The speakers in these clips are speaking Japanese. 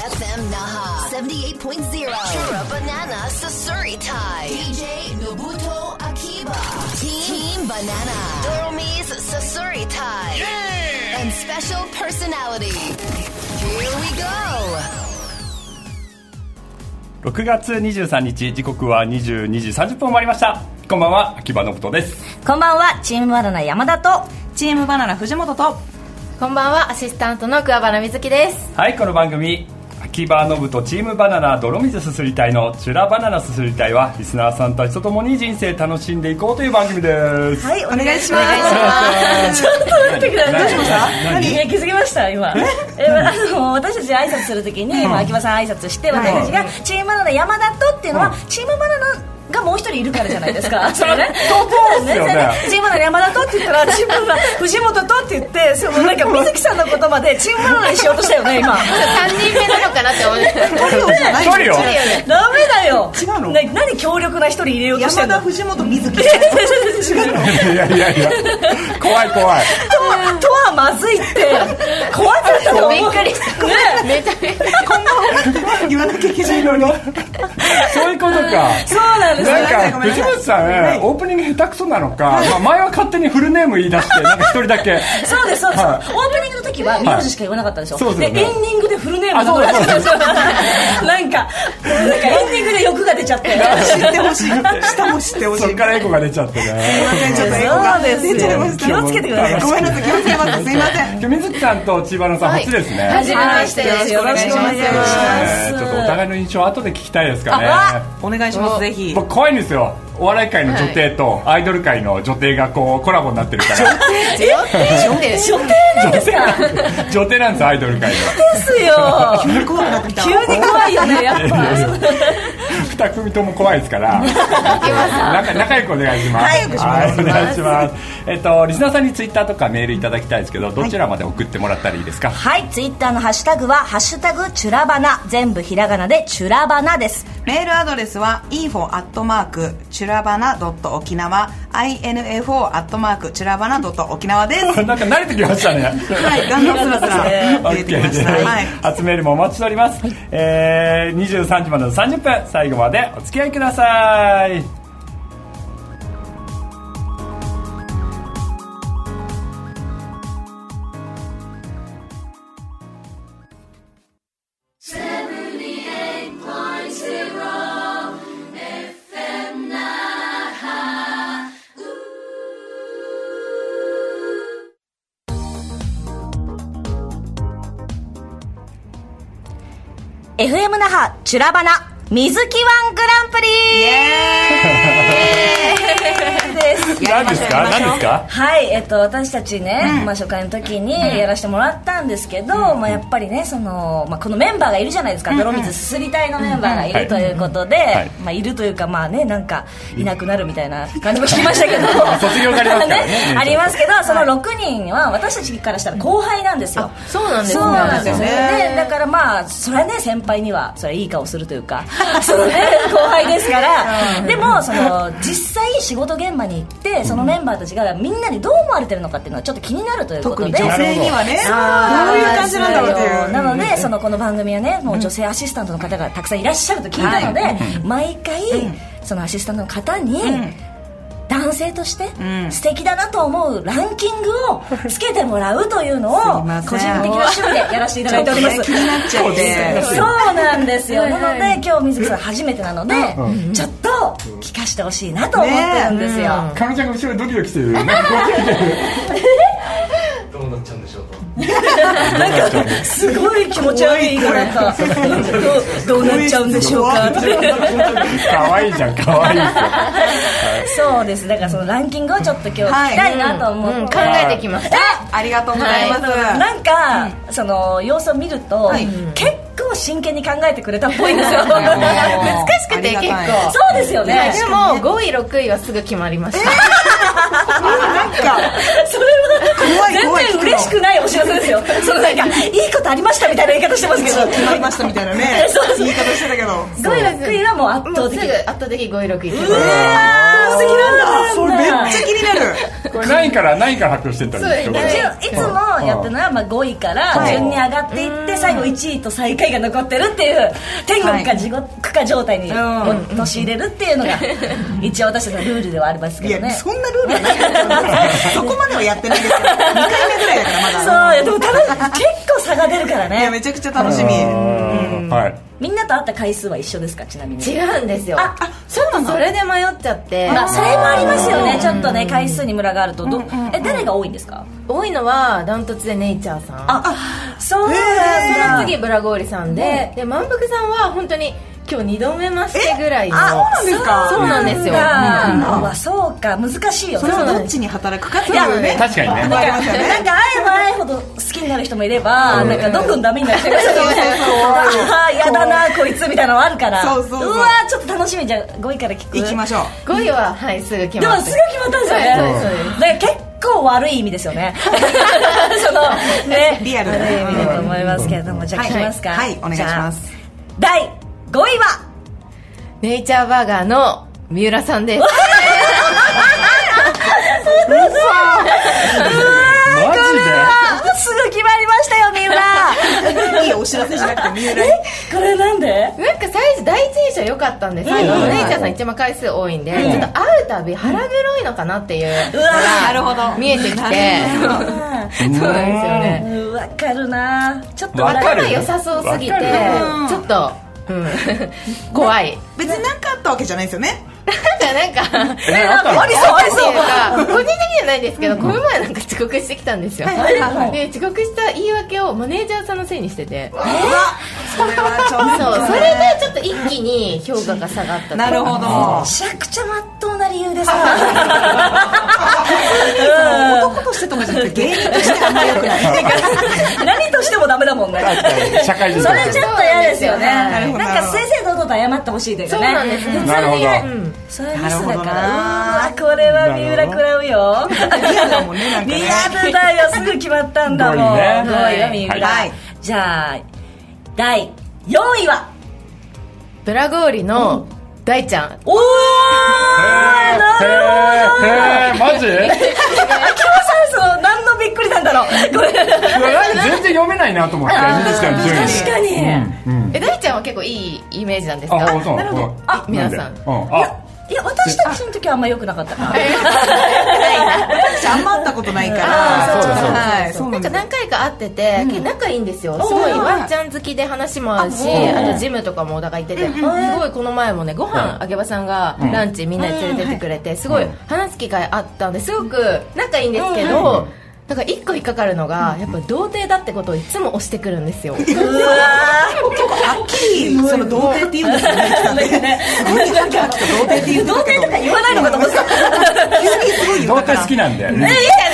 FM Naha 78.0 Chura Banana Susuritai DJ Nobuto Akiba Team Banana Doromi's Susuritai and special personality. Here we go. 6月23日時刻は22時30分を回りました。こんばんは、秋葉信人です。 こんばんは、チームバナナ山田とチームバナナ藤本と、 こんばんは、アシスタントの桑原瑞希です。 はい、この番組秋葉信人チームバナナ泥水すすり隊のチュラバナナすすり隊はリスナーさんたちと共に人生楽しんでいこうという番組です。 はい、お願いします。ちょっと待ってください。どうしました？何？気づきました今。私たち挨拶するときに、秋葉さん挨拶して、私たちがチームバナナ山田とっていうのは、チームバナナがもう一人いるからじゃないですか。そのね、そうですよね。チームバナナ山田とって言ったら、チームバナナ藤本とって言って、そのなんか水木さんの言葉でチームバナナにしようとしたよね今。 3人目なのかなって思って。 トリオじゃない。 トリオ。 ダメだよ。 違うの？ 何強力な一人入れようとしてるの？ 山田藤本水木。違うの？ いや怖い。とはまずいって。怖かったの。 びっくりした。めちゃめちゃ。 こんばんは言わなきゃいけないのに。 そういうことか。 そうなんです。 なんか藤本さん、オープニング下手くそなのか、前は勝手にフルネーム言い出して、なんか一人だけ。 そうです。オープニングの時は名字しか言わなかったでしょ。でエンディングでフルネームそうなんかエンディングで欲が出ちゃって。 知ってほしい。下も知ってほしい。 そっからエコが出ちゃってね。 すいません、ちょっとエコが出ちゃいました。 気をつけてください。 ごめんなさい、気をつけます。すいません。 水木さんと千葉野さん初ですね。 はじめましてです。 よろしくお願いします。 ちょっとお互いの印象後で聞きたいですかね。 お願いします、ぜひ。 僕怖いんですよ。お笑い界の女帝とアイドル界の女帝がこうコラボになってるから。 女帝なんですか？ 女帝なんです、アイドル界の。 ですよ。 急に怖くなってきた。 急に怖いよね、やっぱ。 二組とも怖いですから。仲良くお願いします。 はい、お願いします。リスナーさんにツイッターとかメールいただきたいですけど、どちらまで送ってもらったらいいですか？ はい、ツイッターのハッシュタグはハッシュタグチュラバナ、全部ひらがなでチュラバナです。 メールアドレスは info@churabana.okinawa info@ チュラバナ.okinawa です。 なんか慣れてきましたね。 はい、だんだんスラスラ出てきました。はい。 初メールもお待ちしております。23時までの30分、最後までお付き合いください。 FM 那覇チュラバナ水木ワングランプリ何ですか？ はい、私たちね、初回の時にやらせてもらったんですけど、やっぱりね、このメンバーがいるじゃないですか。泥水すすり隊のメンバーがいるということで、いるというか、なんかいなくなるみたいな感じも聞きましたけど卒業がありますからね。 ありますけど、その6人は私たちからしたら後輩なんですよ。 そうなんですね。 そうなんですよね。だからそれはね、先輩にはそれいい顔するというかそのね、後輩ですからでも実際仕事現場に行ってそのメンバーたちがみんなにどう思われてるのかっていうのはちょっと気になるということで、 特に女性にはね、どういう感じなんだろうっていう。 なのでこの番組はね、もう女性アシスタントの方がたくさんいらっしゃると聞いたので、毎回そのアシスタントの方に男性として素敵だなと思うランキングをつけてもらうというのを個人的な趣味でやらせていただいております。 気になっちゃってそうなんですよ。なので今日水木さん初めてなので、ちょっと聞かせてほしいなと思ってるんですよ。 かみちゃんが後ろでドキドキしてる。どうなっちゃうんでしょうと。 なんかすごい気持ち悪い言い方だった。どうなっちゃうんでしょうか。 可愛いじゃん、可愛いですよ。そうです。だからそのランキングをちょっと今日聞きたいなと思って考えてきました。 ありがとうございます。 なんかその様子を見ると結構真剣に考えてくれたっぽいんですよ。 難しくて結構。 そうですよね。 でも5位6位はすぐ決まりました。 なんかそれは全然嬉しくないお知らせですよ。なんかいいことありましたみたいな言い方してますけど、 決まりましたみたいなね言い方してたけど、 5位6位はもう圧倒的。 すぐ圧倒的5位6位。 うわー、素敵なんだ。 それめっちゃ気になる。 これ何位から発表してったんですか？ いつもやってるのは5位から順に上がっていって、最後1位と最下位が残ってるっていう天国か地獄か状態に陥れるっていうのが一応私たちのルールではありますけどね。 いやそんなルールはないですよそこまではやってないですけど2回目ぐらいだからまだ。 そういやでも結構差が出るからね。 いやめちゃくちゃ楽しみ。 はい。 みんなと会った回数は一緒ですか？ちなみに違うんですよ。 そうなの。 それで迷っちゃって、 まあそれもありますよね。ちょっとね回数にムラがあると誰が多いんですか？ 多いのはダントツでネイチャーさん。 そうなんだ。 その次ブラゴーリさんで満腹さんは本当に今日2度目ましてぐらいの。 そうなんですか。 そうなんですよ。 そうか難しいよ。 それはどっちに働くかっていうね。 確かにね。 なんか会えば会えほど好きになる人もいれば、なんかどんどんダメになる人もいる。やだなこいつみたいなのあるから。うわちょっと楽しみ。じゃあ5位から聞く。 行きましょう。 5位ははいすぐ決まった。 でもすぐ決まったんですよね。だから結構悪い意味ですよね。そのねリアル悪い意味だと思いますけれども、じゃあ聞きますか。 はいお願いします。 第5位はネイチャーバーガーの三浦さんです。 マジすぐ決まりましたよ三浦。 いいお知らせしなくて三浦。 これなんで？ なんか最初第一印象良かったんですけど、ネイチャーさん一番回数多いんで、ちょっと会うたび腹黒いのかなっていうのが見えてきて、そうなんですよね。 わかるな。ちょっと仲が良さそうすぎてちょっと怖い。 別に何かあったわけじゃないですよね。 なんかありそうありそう。 個人的にはないんですけど、この前なんか遅刻してきたんですよ。で遅刻した言い訳をマネージャーさんのせいにしてて、 それはちょっとそれでちょっと一気に評価が下がった。 なるほど。 めちゃくちゃまっとうな理由でさ。 男としてとかじゃなくて芸人としてあんま良くない。 何としてもダメだもんね。 社会人。 それちょっと嫌ですよね。なんほどか正々堂々と謝ってほしいですよね。 そうなんです。普通になるほど。 それミスだから。 なるほどな。 うわこれは三浦食らうよ。 リアルだもんねなんかね。 リアルだよ。すぐ決まったんだもん。 5位ね 5位は三浦。 はいじゃあ第4位はブラゴーリの大ちゃん。 おーマジ？ 秋葉さんそう何のびっくりなんだろう。これ全然読めないなと思って。 確かに。 大ちゃんは結構いいイメージなんですか？ あ、そう。 なるほど。 皆さん。 いや私たちの時はあんま良くなかったから。 私あんま会ったことないから。はい。そうなんか何回か会ってて仲いいんですよ。すごいワンちゃん好きで話も合うし、あとジムとかもだから行ってて、すごいこの前もねご飯あげばさんがランチみんなに連れてってくれて、すごい話す機会あったんですごく仲いいんですけど。なんか一個引っかかるのがやっぱ童貞だってことをいつも押してくるんですよ。 結構はっきりその童貞って言うんですよね。すごいはっきり童貞って言う童貞とか言わないのかと思ってた。 すごい言う童貞好きなんだよね。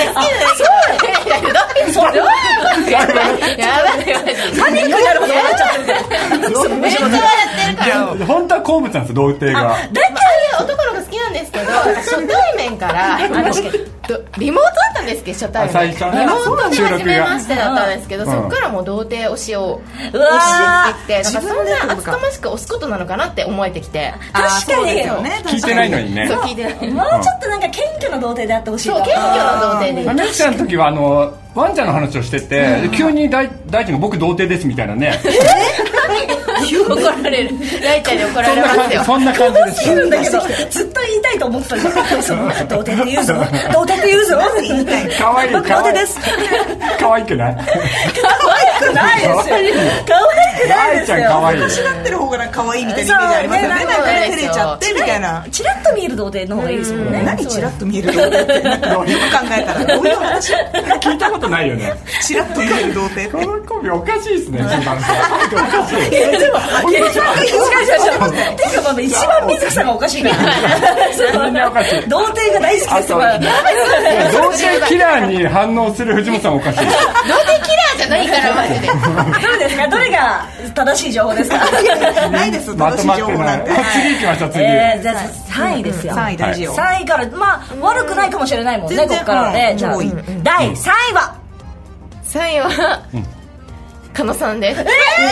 そうやばいパニックになるほど笑っちゃってる。 めっちゃ笑ってるから本当は好物なんですよ、童貞が。 大体男の子好きなんですけど、初対面からリモートだったんですけど、初対面最初ねリモートで収録が初めましてだったんですけど、そっからもう童貞推しをうわ押していって、なんかそんな厚かましく押すことなのかなって思えてきて。 確かに聞いてないのにね。 そう聞いてない。 もうちょっとなんか謙虚な童貞であってほしい。 そう謙虚な童貞で。 メキちゃんの時はワンちゃんの話をしてて、急に大ちゃんが僕童貞ですみたいなね。 怒られる。大ちゃんに怒られますよ。 そんな感じです言うんだけどずっと言いたいと思ってたじゃん。童貞って言うぞ童貞って言うぞ言いたい。 可愛い僕童貞です。 可愛くない？ 可愛くないですよ。可愛くないですよ。 大ちゃん可愛い。 私なってる方が可愛いみたいなイメージありますよね。なんか照れちゃってみたいな。 チラッと見える童貞の方がいいですもんね。 何チラッと見える童貞ってよく考えたらどういう話？ 聞いたことないよね。 チラッと見える童貞って。 このコンビおかしいですね。一番おかしい。 でも違う。ていうか一番水木さんがおかしいから。 みんなおかしい。 童貞が大好きですから。 童貞キラーに反応する藤本さんおかしい。 童貞キラーじゃないからマジで。 どれですか？どれが正しい情報ですか？ ないです。 まとまってない。次行きましょう。次。 じゃあ3位ですよ。 3位大事よ。 3位から悪くないかもしれないもんね、ここからはね。じゃあ第3位は 3位は加納さんです。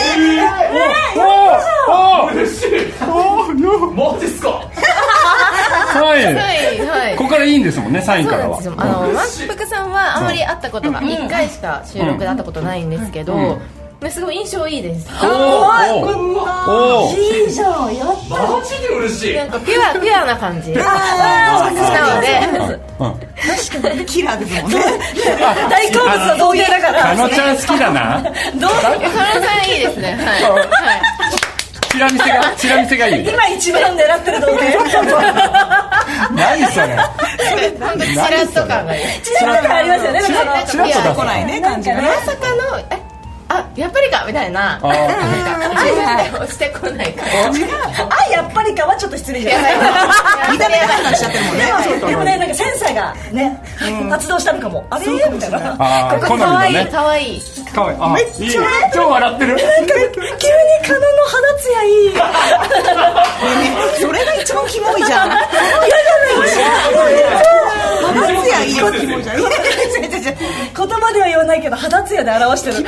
嬉しい。マジっすか。3位。 はい。 ここからいいんですもんね、3位からは。 満腹さんはあまり会ったことが1回しか収録で会ったことないんですけど、 すごい印象いいです。 おおいいじゃん、やった。 マジで嬉しい。 なんかピュアな感じなので、 確かにキラーですもんね。 大好物の童貞だから。 かのちゃん好きだな。 かのさんいいですね。はい。 チラ見せがいい。 今一番狙ってる童貞。 何それ。 なんかチラッと感がいい。 チラッとありますよね。 チラッと来ないね感じがね。 まさかのやっぱりかみたいな。してこないから。 やっぱりかはちょっと失礼じゃない。 見た目が話しちゃってるもんね。 でもね、なんかセンサーがね発動したのかも。あれみたいな。 好みのね。 可愛い。 めっちゃ超笑ってる。 急にカノの肌ツヤいい。 それが一番キモいじゃん。肌ツヤいいよキモいじゃん。 言葉では言わないけど肌ツヤで表してる。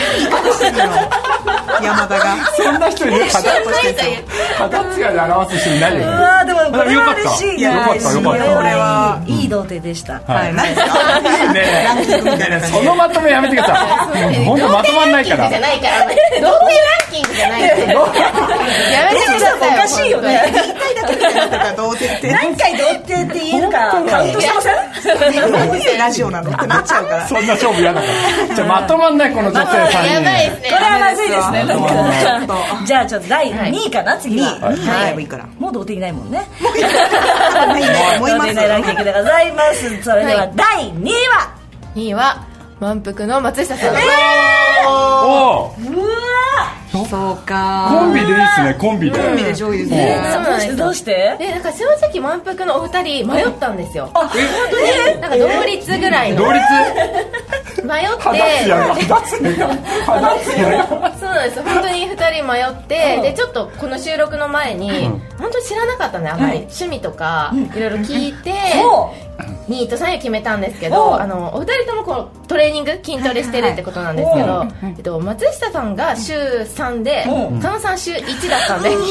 山田がそんな人いる。肌ツヤで表す人いないよね。 でもこれは嬉しい。 よかった。 これはいい童貞でした。 はい。何ですか。 ねそのまとめやめてください。本当まとまんないから。 じゃないから。童貞ランキングじゃない。やめてください。 おかしいよね。 1回だけみたいなから童貞って何回童貞って言えるかカウントしてません？ 何でラジオなのってなっちゃうから。 そんな勝負嫌だから。じゃあまとまんないこの女性3人。 やばいですね。 これはまずいですね。じゃあちょっと第2位かな、次は。 はい。いいから。 もう童貞いないもんね。 もういます。 ランキングでございます。それでは第2位は 2位は満腹の松下さん。 おお。 そうか。 コンビでいいですね。コンビで。 コンビで上位ですね。 どうしてで、なんか正直満腹のお二人迷ったんですよ。本当になんか同率ぐらいの。 同率。 迷って。 肌ツヤが。 そうなんです。本当に二人迷って、でちょっとこの収録の前に本当に知らなかったね。あんまり趣味とかいろいろ聞いて。2位と3位を決めたんですけど、お二人ともこうトレーニング筋トレしてるってことなんですけど、松下さんが週3で、加納さん週1だったんで、もうそこ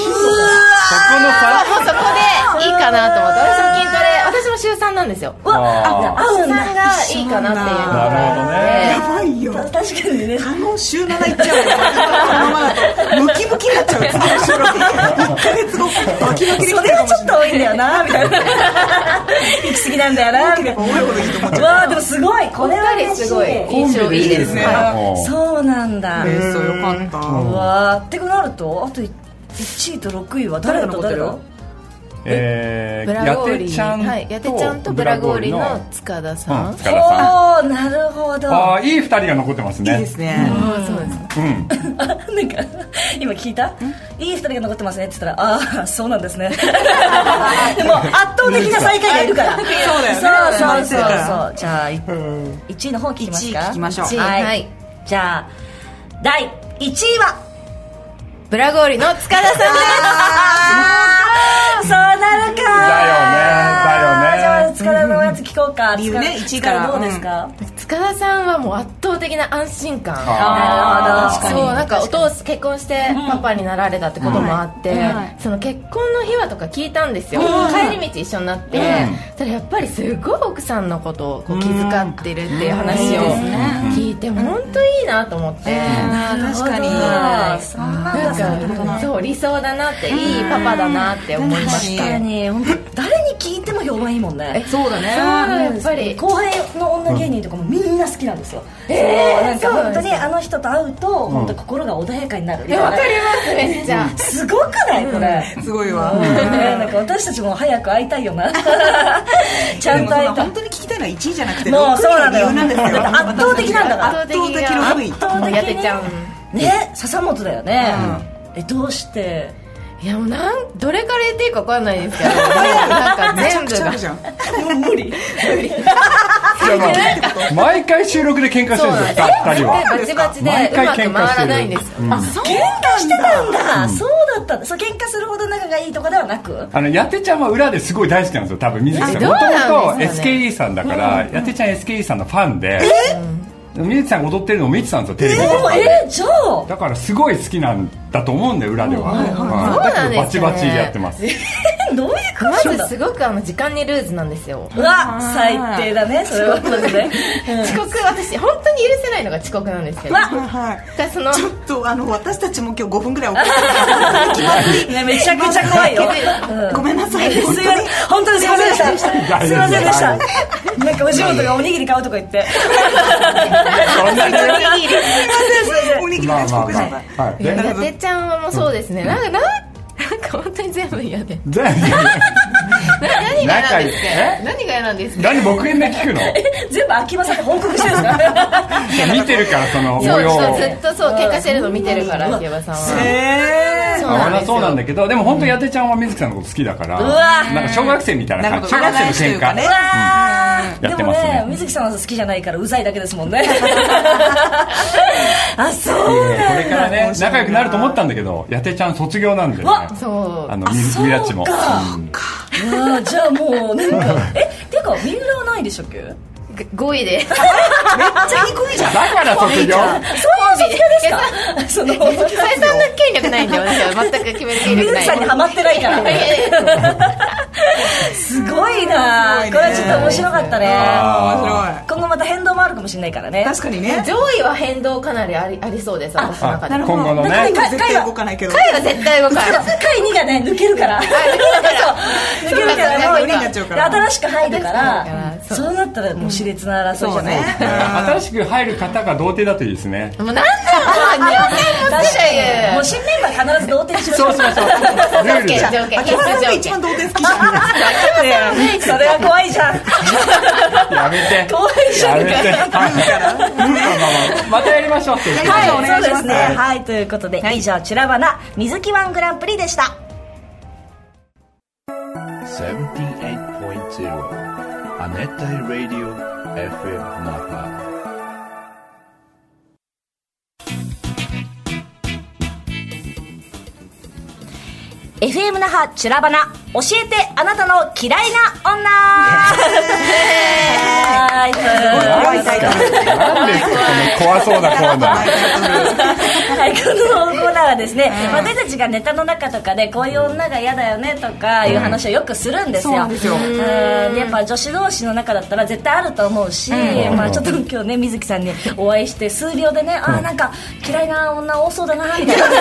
でいいかなと思って、私も筋トレ、私も週3なんですよ。 合うんだ。 3がいいかなっていうのがやばいよ。 確かにね。 加納週7いっちゃうよ。このままだとムキムキになっちゃう。次の収録1ヶ月後バキバキでそれはちょっと多いんだよなみたいな。行き過ぎなんだよな。 多ければ多いほどいいと思っちゃう。 わあでもすごい。これはすごい印象いいですね。 そうなんだ。 そうよかった。 うわってなるとあと1位と6位は誰と誰だ？ やてちゃんとブラゴーリの塚田さん。 おー、なるほど。 いい2人が残ってますね。 いいですね。 そうですね。 なんか今聞いた？いい2人が残ってますねって言ったら、そうなんですね。でも圧倒的な最下位がいるから。そうだよね。そう。じゃあ1位の方聞きますか？ 聞きましょう。 はい。じゃあ第1位はブラゴーリの塚田さんです。 そうなるか。 だよね。 じゃあ塚田のやつ聞こうか。 理由ね、1位からどうですか？ 塚田さんはもう圧倒的な安心感。 なるほど。 そう、なんか結婚してパパになられたってこともあって、その結婚の秘話とか聞いたんですよ。帰り道一緒になって、それやっぱりすごい奥さんのことを気遣ってるっていう話を聞いて、本当いいなと思って。 確かに。 なんかそう理想だなって、いいパパだなって思いました。 確かに誰に聞いても評判いいもんね。 そうだね。 やっぱり後輩の女芸人とかもみんな好きなんですよ。なんか本当にあの人と会うと本当心が穏やかになるみたいな。 わかりますめっちゃ。 すごくないこれ？ すごいわ。 なんか私たちも早く会いたいよな。ちゃんと会いたい。 本当に聞きたいのは1位じゃなくて、 もうそうなんだよ。 圧倒的なんだから。 圧倒的やてちゃんね、笹本だよね。どうして？ いやもうどれから言っていいか分かんないですけど、なんか全部が無理。 毎回収録で喧嘩してるんですよ、2人は。 バチバチでうまく回らないんですよ。 喧嘩してたんだ。そうだったんだ。そう喧嘩するほど仲がいいとかではなく、 やてちゃんは裏ですごい大好きなんですよ、多分水木さん。もともと SKE さんだから、やてちゃん SKE さんのファンで、水木さんが踊ってるのを見てたんですよ、テレビとかで。 じゃあだからすごい好きなんだと思うんだよ、裏では。 そうなんですかね。 バチバチやってます。 どういうことまずすごく時間にルーズなんですよ。 うわ最低だねそれはまずね、 遅刻、私本当に許せないのが遅刻なんですけど、 はいだそのちょっと私たちも今日5分ぐらい遅れてねめちゃくちゃ怖いよ、 ごめんなさい、本当に本当にすいませんでしたすいませんでした。なんかお仕事がおにぎり買うとか言ってそんなにおにぎりで遅刻した。 いややてちゃんはもうそうですね、なんか本当に全部嫌で。 全部何が嫌なんですか？何が嫌なんですか？ 何僕にね聞くの？ 全部秋葉さんに報告してるんですか？ 見てるからその模そう様を。 ずっとそう喧嘩してるの見てるから秋葉さんは。 そうなんだけど、でも本当やてちゃんは水木さんのこと好きだから、なんか小学生みたいな感じ、小学生の喧嘩やってますね。 でもね、水木さんは好きじゃないからうざいだけですもんね。あ、そうなんだ。 これからね仲良くなると思ったんだけど、やてちゃん卒業なんでね。 そうミラッチも。 じゃあもうなんかていうか三浦はないでしたっけ ？5位で。めっちゃ低いじゃん。 だから卒業。 そういう卒業ですか？そのそれそんな権力ないんで、私は全く決める権力ない。 水木さんにハマってないから。すごいな。これはちょっと面白かったね。 面白い。 今後また変動もあるかもしれないからね。 確かにね。 上位は変動かなりありそうです、私の中で。 今後のね。 絶対動かないけど。 回は絶対動かない。 回2がね抜けるから。抜けるからもう新しく入るから。そうなったらもう熾烈な争いじゃない。 新しく入る方が童貞だといいですね。 もうなんだろう。 もう新メンバー必ず童貞にしましょう。 そう。ルールで。 秋葉さんが一番童貞好きじゃん。 それは怖いじゃん。 やめて。 怖いじゃん。 やめて。またやりましょうって。 はい、そうですね。はい、ということで以上チュラバナ水木ワングランプリでした。 78.0 亜熱帯ラディオ FM 那覇。 FM 那覇チュラバナ教えてあなたの嫌いな女。はい、 怖いタイトル。 何ですかこの怖そうなコーナー。 はい、このコーナーはですね、私たちがネタの中とかでこういう女が嫌だよねとかいう話をよくするんですよ。 そうなんですよ。 でやっぱ女子同士の中だったら絶対あると思うし、まあちょっと今日ね水木さんにお会いして数秒でね、なんか嫌いな女多そうだなみたいな。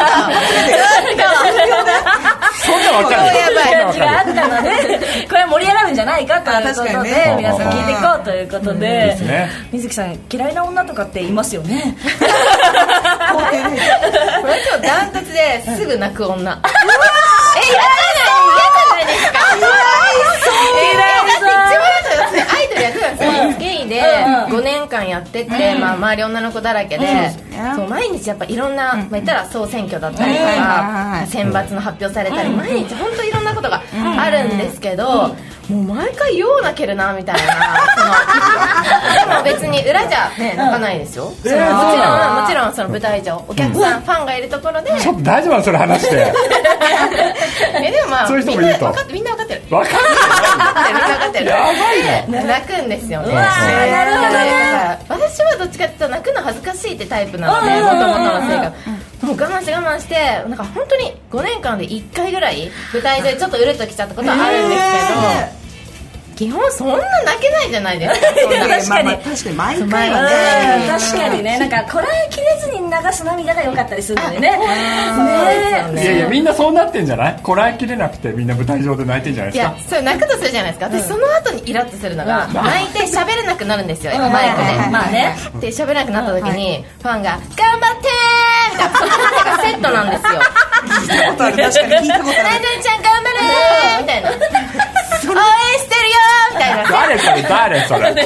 そんなわかる。 感じがあったので、これは盛り上がるんじゃないかということで、皆さん聞いていこうということで、水木さん嫌いな女とかっていますよね。 これ今日ダントツですぐ泣く女。嫌じゃないですか。アイドルやってたんですよ。ゲイで5年間やってて、周り女の子だらけで、毎日やっぱいろんな、言ったら総選挙だったりとか選抜の発表されたり、毎日本当いろんなことがあるんですけど、もう毎回よう泣けるなみたいな。でも別に裏じゃね泣かないですよ。もちろんその舞台上お客さんファンがいるところで。 ちょっと大丈夫なのそれ話して。 でもまあそういう人もいると。 みんな分かってる。 分かってる。やばいね。 泣くんですよね。 なるほどね。 私はどっちかっていうと泣くの恥ずかしいってタイプなので、もともとの性格。もう我慢してなんか本当に5年間で1回ぐらい舞台上でちょっとうるっときちゃったことはあるんですけど。基本そんな泣けないじゃないですか。 確かに毎回はね。 確かにね、なんかこらえきれずに流す涙が良かったりするのでね。 いやいやみんなそうなってんじゃない？こらえきれなくてみんな舞台上で泣いてんじゃないですか。 いやそれ泣くとするじゃないですか。私その後にイラッとするのが泣いて喋れなくなるんですよ。マイクで。 まあね。 で喋れなくなった時にファンが頑張ってーみたいなそのがセットなんですよ。 聞いたことある。確かに聞いたことある。 なでちゃん頑張れーみたいな。応援してるよーみたいな。 誰それファン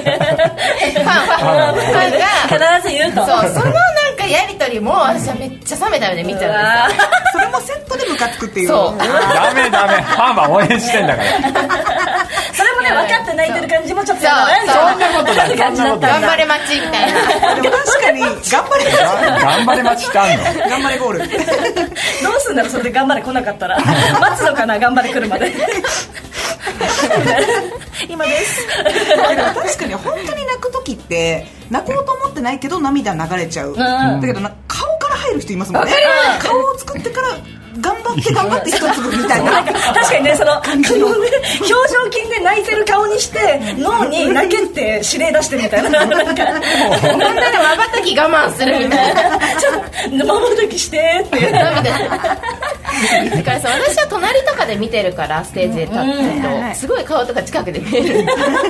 が必ず言うと。 そうそのなんかやりとりも私はめっちゃ冷めた目で見ちゃうんですよ。 それもセットでムカつくっていう。 そう。 ダメファンは応援してんだから。 それもね分かって泣いてる感じもちょっとそんなことない。 感じだったんだ。 頑張れ待ちみたいな。 でも確かに頑張れ待ちってあんの？ 頑張れゴール。 どうすんだろそれで頑張れ来なかったら。待つのかな頑張れ来るまで。今です。 でも確かに本当に泣く時って泣こうと思ってないけど涙流れちゃう。だけど顔から入る人いますもんね。顔を作ってから頑張頑張って一粒みたいな。 確かにね、その表情筋で泣いてる顔にして脳に泣けって指令出してるみたいな。なんかなんなら瞬き我慢するみたいな。 瞬きしてっていうだからさ、私は隣とかで見てるからステージで立ってるとすごい顔とか近くで見える。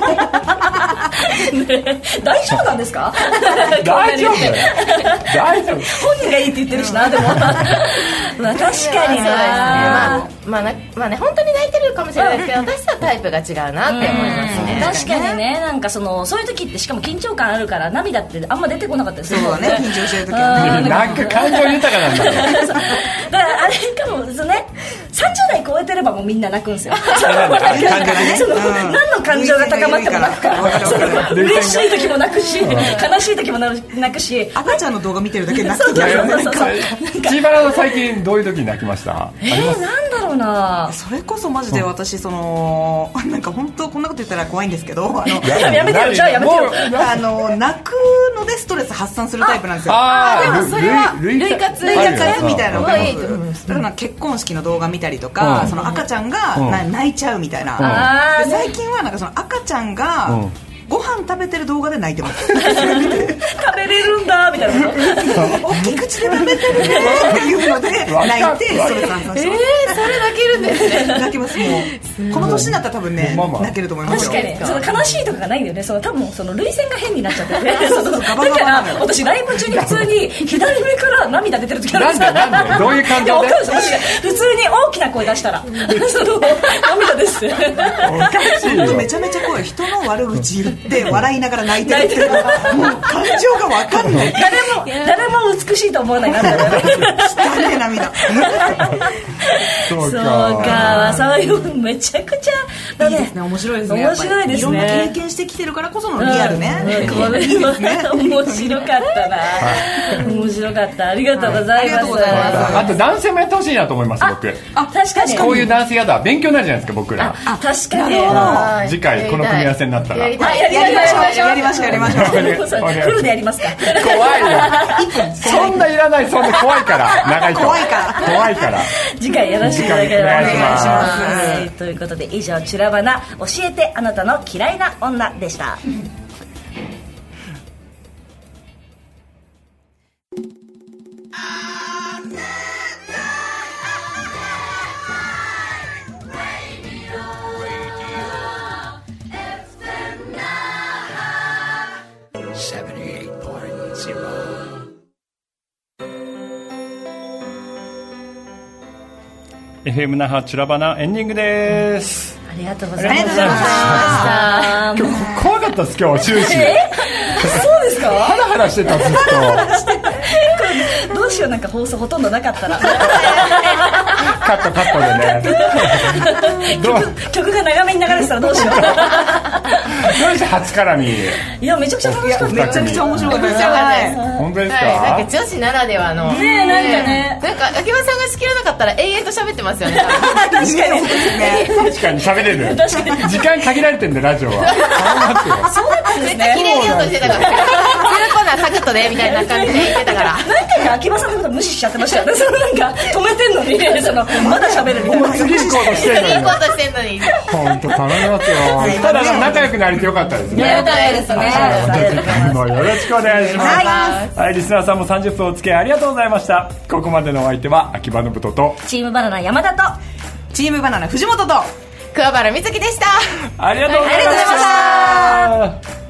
大丈夫なんですか？ 大丈夫大丈夫。 本人がいいって言ってるしな。でもまあ確かにな。 まあね、本当に泣いてるかもしれないですけど、私とはタイプが違うなって思いますね。 確かにね、なんかそういう時ってしかも緊張感あるから涙ってあんま出てこなかったでする。 そうだね、緊張してる時はね。 なんか感情豊かなんだよ。 だからあれかもですね、30代超えてればもうみんな泣くんですよ。何の感情が高まっても泣くから、嬉しい時も泣くし、悲しい時も泣くし、 赤ちゃんの動画見てるだけで泣く。 チーバラの最近どういう時に泣きました？ なんだろうな。 それこそマジで私なんか本当こんなこと言ったら怖いんですけど、 やめてよ、じゃあやめてよ。 泣くのでストレス発散するタイプなんですよ。 でもそれは類活みたいなのがいいと思います。 だから結婚式の動画見たりとか、その赤ちゃんが泣いちゃうみたいな。で最近はなんかその赤ちゃんがご飯食べてる動画で泣いてます。 食べれるんだみたいなこと。 大きい口で食べてるねっていうので泣いてストレス発散します。 それ泣けるんですね。 泣けます。もうこの年になったら多分ね泣けると思いますよ。 確かにその悲しいとかがないんだよね。多分その涙腺が変になっちゃってて、だから私ライブ中に普通に左目から涙出てる時あるんですよ。 なんでどういう感情で？ 普通に大きな声出したら涙です。 おかしいよ。 めちゃめちゃ声、人の悪口言って笑いながら泣いてるっていうのがもう感情が分かんない。 誰も美しいと思わないなって。 汚ね涙。 そうか、そういうめちゃくちゃいいですね。面白いですね。 面白いですね。 いろんな経験してきてるからこそのリアルね。 これは面白かったな。面白かった。ありがとうございます。 あと男性もやってほしいなと思います。僕。 確かに。 こういう男性やだ。勉強になるじゃないですか、僕ら。 確かに。 次回この組み合わせになったら。 やりましょう。 フルでやりますか。 怖いよ。そんないらない。そんな怖いから。長いと。怖いから。 次回よろしくお願いします。お願いします。 ということで以上、チュラバナ教えてあなたの嫌いな女でした。 FM 那覇チュラバナエンディングです。 ありがとうございました。 今日怖かったです。今日終始。 そうですか？ ハラハラしてたずっと。どうしよう、なんか放送ほとんどなかったら。 カットでね。 曲が長めに流れてたらどうしよう。 どうして初絡み？ いや、めちゃくちゃ楽しかった。 めちゃくちゃ面白かったです。 本当ですか？ なんか女子ならではのなんかね、 なんか秋葉さんが仕切らなかったら永遠と喋ってますよね。 確かに喋れる。時間限られてんでラジオは。 そうだったんですね。 めっちゃ綺麗に言おうとしてたから。次のコーナーサクッとねみたいな感じで言ってたから。 何回か秋葉さんのこと無視しちゃってましたよね。なんか止めてんのにまだ喋るみたいな。 次行こうとしてんのに。 本当頼みますよ。ただ仲良くなれてよかったですね。 よかったですね。 もうよろしくお願いします。はい、リスナーさんも30分お付き合いありがとうございました。ここまでのお相手は秋葉信人とチームバナナ山田とチームバナナ藤本と桑原瑞希でした。 ありがとうございました。